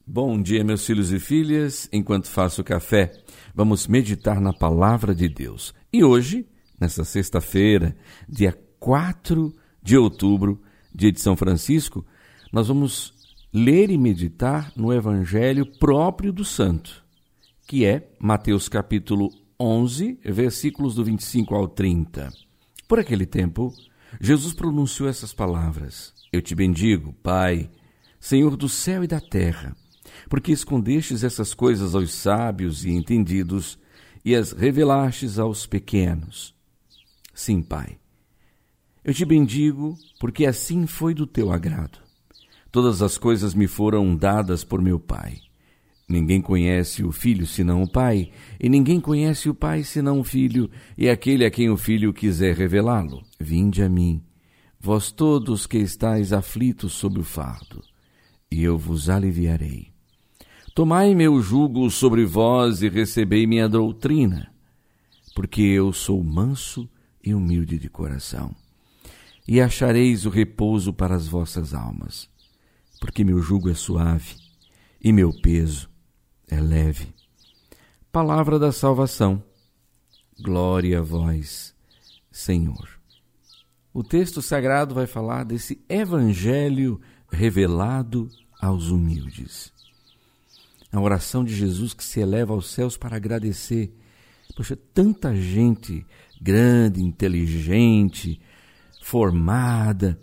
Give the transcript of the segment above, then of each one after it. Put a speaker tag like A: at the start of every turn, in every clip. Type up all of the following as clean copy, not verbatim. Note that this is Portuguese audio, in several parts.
A: Bom dia, meus filhos e filhas. Enquanto faço café, vamos meditar na Palavra de Deus. E hoje, nesta sexta-feira, dia 4 de outubro, dia de São Francisco, nós vamos ler e meditar no Evangelho próprio do Santo, que é Mateus capítulo 11, versículos do 25 ao 30. Por aquele tempo, Jesus pronunciou essas palavras: Eu te bendigo, Pai, Senhor do céu e da terra, porque escondestes essas coisas aos sábios e entendidos e as revelastes aos pequenos. Sim, Pai, eu te bendigo porque assim foi do teu agrado. Todas as coisas me foram dadas por meu Pai. Ninguém conhece o Filho senão o Pai, e ninguém conhece o Pai senão o Filho, e aquele a quem o Filho quiser revelá-lo. Vinde a mim, vós todos que estáis aflitos sob o fardo, e eu vos aliviarei. Tomai meu jugo sobre vós e recebei minha doutrina, porque eu sou manso e humilde de coração, e achareis o repouso para as vossas almas, porque meu jugo é suave e meu peso é leve. Palavra da salvação. Glória a vós, Senhor. O texto sagrado vai falar desse evangelho revelado aos humildes. A oração de Jesus que se eleva aos céus para agradecer. Poxa, tanta gente grande, inteligente, formada,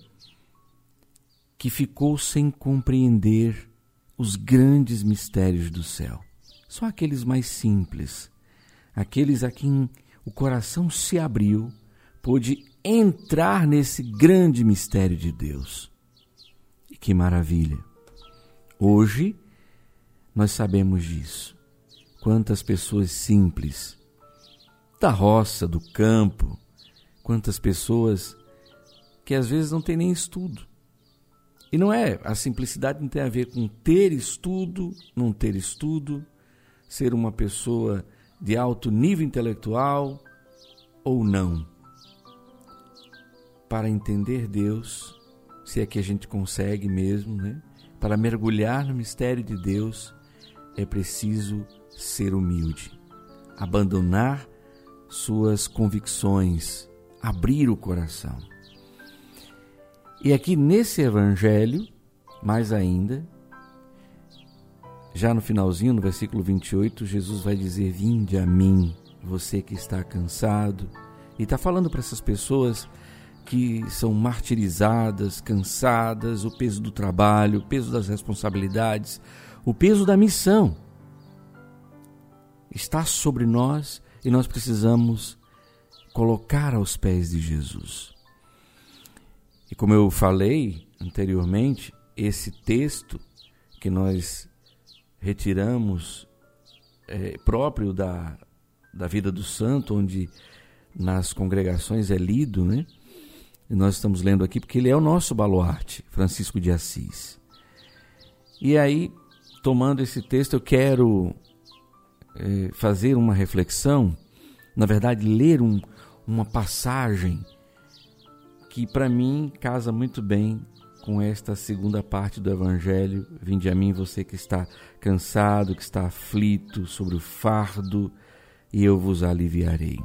A: que ficou sem compreender os grandes mistérios do céu. Só aqueles mais simples, aqueles a quem o coração se abriu, pôde entrar nesse grande mistério de Deus. E que maravilha! Hoje, nós sabemos disso. Quantas pessoas simples, da roça, do campo, quantas pessoas que às vezes não têm nem estudo. E não é, a simplicidade não tem a ver com ter estudo, não ter estudo, ser uma pessoa de alto nível intelectual ou não. Para entender Deus, se é que a gente consegue mesmo, né? Para mergulhar no mistério de Deus, é preciso ser humilde, abandonar suas convicções, abrir o coração. E aqui nesse evangelho, mais ainda, já no finalzinho, no versículo 28, Jesus vai dizer: Vinde a mim, você que está cansado. E está falando para essas pessoas que são martirizadas, cansadas, o peso do trabalho, o peso das responsabilidades, o peso da missão está sobre nós e nós precisamos colocar aos pés de Jesus. E como eu falei anteriormente, esse texto que nós retiramos próprio da vida do santo, onde nas congregações é lido, né? E nós estamos lendo aqui porque ele é o nosso baluarte, Francisco de Assis. E aí, tomando esse texto, eu quero fazer uma reflexão, na verdade, ler uma passagem que para mim casa muito bem com esta segunda parte do Evangelho. Vinde a mim, você que está cansado, que está aflito sobre o fardo, e eu vos aliviarei.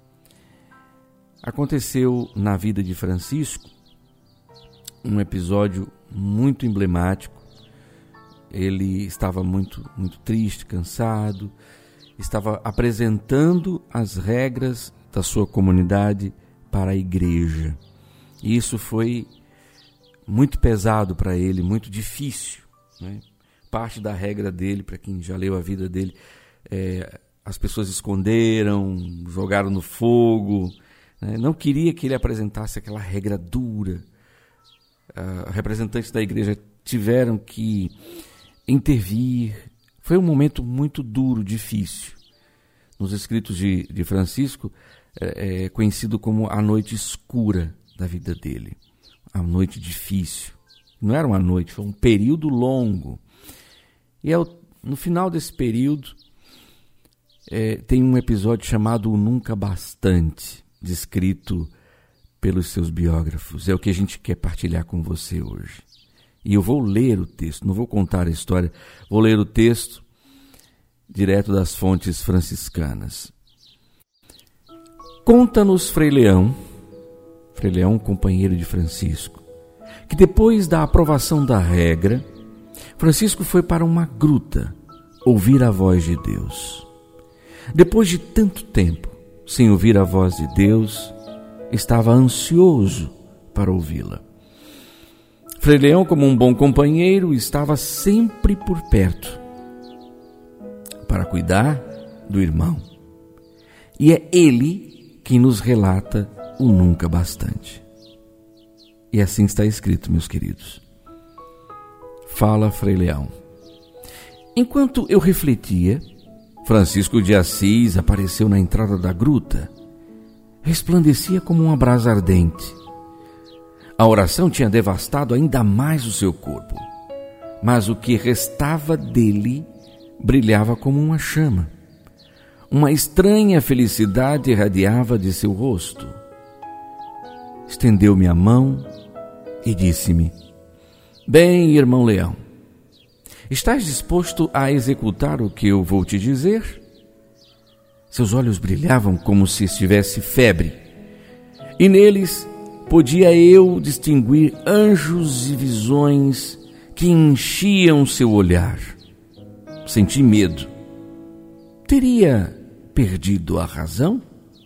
A: Aconteceu na vida de Francisco um episódio muito emblemático. Ele estava muito triste, cansado, estava apresentando as regras da sua comunidade para a igreja. E isso foi muito pesado para ele, muito difícil, né? Parte da regra dele, para quem já leu a vida dele, as pessoas esconderam, jogaram no fogo, né? Não queria que ele apresentasse aquela regra dura. Representantes da igreja tiveram que intervir. Foi um momento muito duro, difícil. Nos escritos de Francisco, é conhecido como a noite escura da vida dele, a noite difícil. Não era uma noite, foi um período longo. E no final desse período, tem um episódio chamado O Nunca Bastante, descrito pelos seus biógrafos. É o que a gente quer partilhar com você hoje. E eu vou ler o texto, não vou contar a história, vou ler o texto direto das fontes franciscanas. Conta-nos Frei Leão, companheiro de Francisco, que depois da aprovação da regra, Francisco foi para uma gruta ouvir a voz de Deus. Depois de tanto tempo sem ouvir a voz de Deus, estava ansioso para ouvi-la. Frei Leão, como um bom companheiro, estava sempre por perto para cuidar do irmão. E é ele quem nos relata o nunca bastante. E assim está escrito, meus queridos. Fala Frei Leão. Enquanto eu refletia, Francisco de Assis apareceu na entrada da gruta. Resplandecia como uma brasa ardente. A oração tinha devastado ainda mais o seu corpo, mas o que restava dele brilhava como uma chama. Uma estranha felicidade irradiava de seu rosto. Estendeu-me a mão e disse-me: Bem, irmão Leão, estás disposto a executar o que eu vou te dizer? Seus olhos brilhavam como se estivesse febre, e neles podia eu distinguir anjos e visões que enchiam seu olhar. Senti medo. Teria perdido a razão?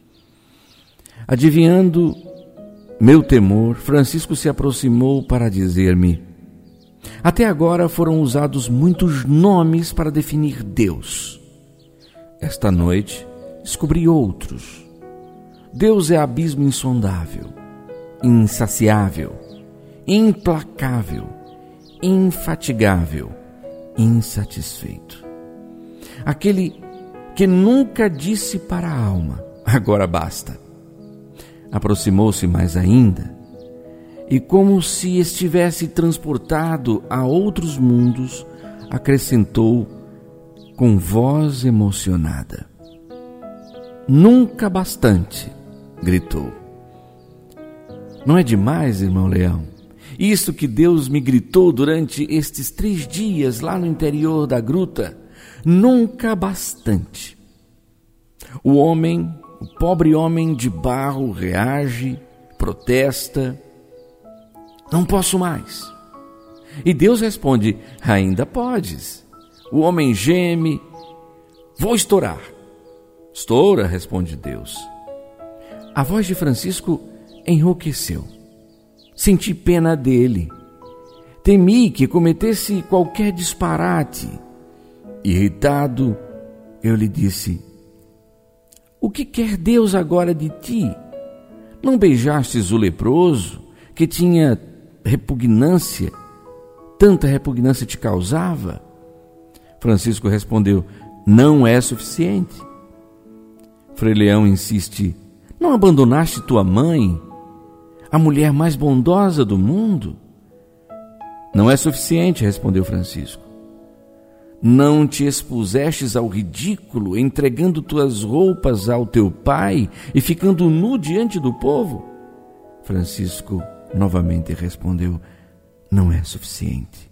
A: Adivinhando meu temor, Francisco se aproximou para dizer-me: Até agora foram usados muitos nomes para definir Deus. Esta noite descobri outros. Deus é abismo insondável, insaciável, implacável, infatigável, insatisfeito. Aquele que nunca disse para a alma: agora basta. Aproximou-se mais ainda e, como se estivesse transportado a outros mundos, acrescentou com voz emocionada: Nunca bastante, gritou. Não é demais, irmão Leão? Isso que Deus me gritou durante estes 3 dias lá no interior da gruta? Nunca bastante. O pobre homem de barro reage, protesta: Não posso mais. E Deus responde: Ainda podes. O homem geme: Vou estourar. Estoura, responde Deus. A voz de Francisco enrouqueceu. Senti pena dele. Temi que cometesse qualquer disparate. Irritado, eu lhe disse: O que quer Deus agora de ti? Não beijastes o leproso, que tinha repugnância, tanta repugnância te causava? Francisco respondeu: Não é suficiente. Frei Leão insiste: Não abandonaste tua mãe, a mulher mais bondosa do mundo? Não é suficiente, respondeu Francisco. Não te expusestes ao ridículo, entregando tuas roupas ao teu pai e ficando nu diante do povo? Francisco novamente respondeu: Não é suficiente.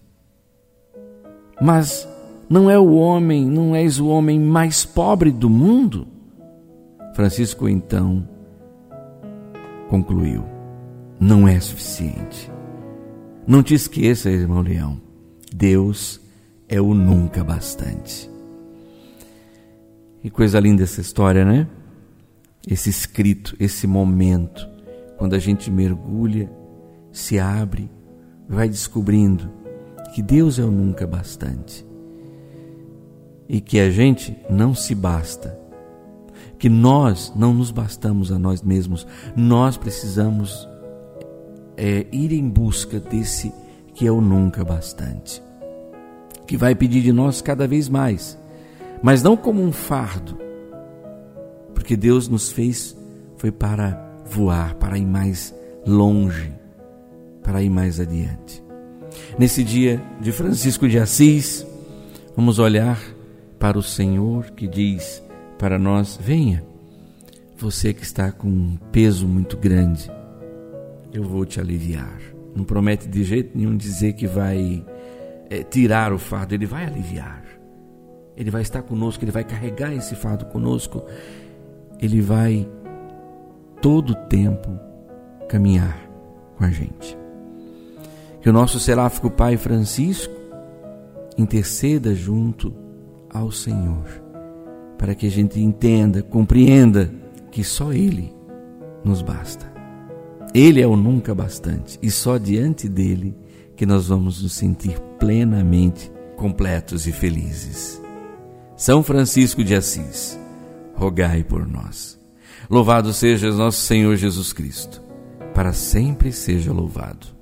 A: Mas não és o homem mais pobre do mundo? Francisco então concluiu: Não é suficiente. Não te esqueça, irmão Leão, Deus é o nunca bastante. Que coisa linda essa história, né? Esse escrito, esse momento, quando a gente mergulha, se abre, vai descobrindo que Deus é o nunca bastante. E que a gente não se basta, que nós não nos bastamos a nós mesmos, nós precisamos ir em busca desse que é o nunca bastante, que vai pedir de nós cada vez mais, mas não como um fardo, porque Deus nos fez foi para voar, para ir mais longe, para ir mais adiante. Nesse dia de Francisco de Assis, vamos olhar para o Senhor que diz para nós: venha, você que está com um peso muito grande, eu vou te aliviar, não promete de jeito nenhum dizer que vai tirar o fardo, Ele vai aliviar. Ele vai estar conosco, Ele vai carregar esse fardo conosco. Ele vai todo o tempo caminhar com a gente. Que o nosso seráfico Pai Francisco interceda junto ao Senhor, para que a gente entenda, compreenda que só Ele nos basta. Ele é o nunca bastante e só diante dele que nós vamos nos sentir plenamente completos e felizes. São Francisco de Assis, rogai por nós. Louvado seja nosso Senhor Jesus Cristo, para sempre seja louvado.